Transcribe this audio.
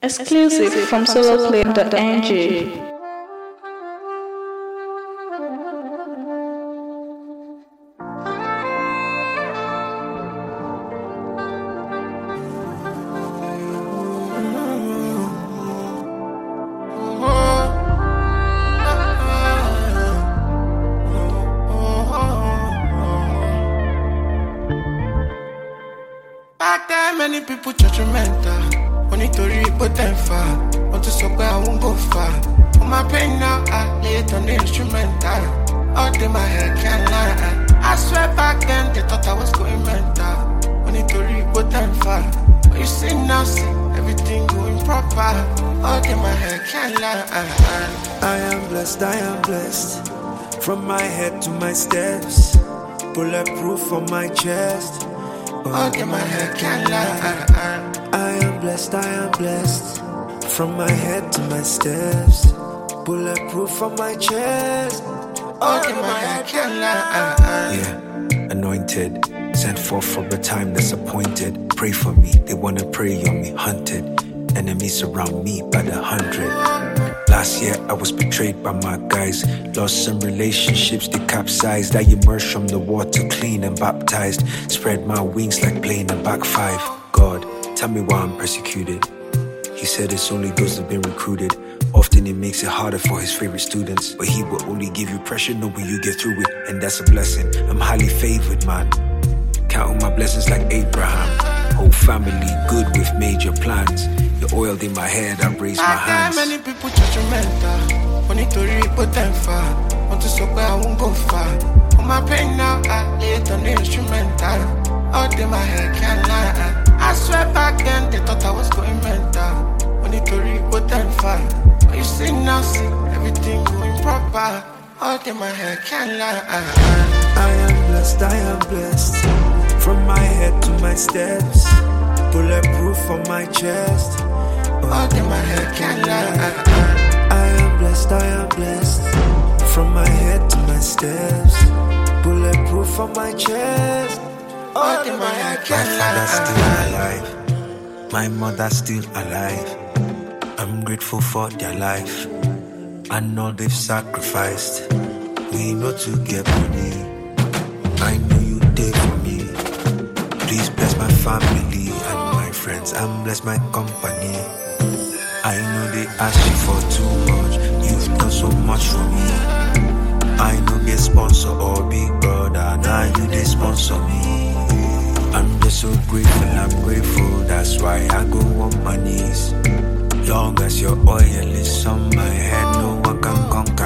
Exclusive from soloplane.ng. Back then, many people judgmental. Only to reap but then far. Want to suck where I won't go far. On my pain now, I lay it on the instrumental. All day my head can't lie. I swear back then, they thought I was going mental. Only to reap but then far. But you see now, see everything going proper. All day my head can't lie. I am blessed. From my head to my steps. Bulletproof on my chest. All day my head can't lie. I am blessed. From my head to my steps. Bulletproof on my chest. All day my head can't lie. Yeah, anointed. Sent forth for a time that's appointed. Pray for me, they wanna prey on me. Hunted, enemies surround me by the 100. Last year I was betrayed by my guys. Lost some relationships, they capsized. I emerged from the water clean and baptized. Spread my wings like playing a back five. God, tell me why I'm persecuted. He said it's only those who've been recruited. Often it makes it harder for his favorite students. But he will only give you pressure knowing you get through it. And that's a blessing, I'm highly favored, man. Counting my blessings like Abraham. Whole family good with major plans. The oil in my head, I raise my hands. Many people judgmental. Only to reap but then far. Want to suck where I won't go far. On my pain now, I lay it on the instrumental. All day my head can't lie. I swear back then, they thought I was going mental. Only to reap but then far. But you see now, see everything going proper. All day my head can't lie. I am blessed. From my head to my steps. Bulletproof on my chest. All day my head can't lie. I am blessed. From my head to my steps. Bulletproof on my chest. All day my head can't lie. My father's still alive. My mother's still alive. I'm grateful for their life and all they've sacrificed. We know to get money. I know you did for me. Please bless my family and my friends and bless my company. I know they ask you for too much. You've done so much for me. I know get sponsor or big brother. Now you they sponsor me. I'm just so grateful, I'm grateful. That's why I go on my knees. Long as your oil is on my head, no one can conquer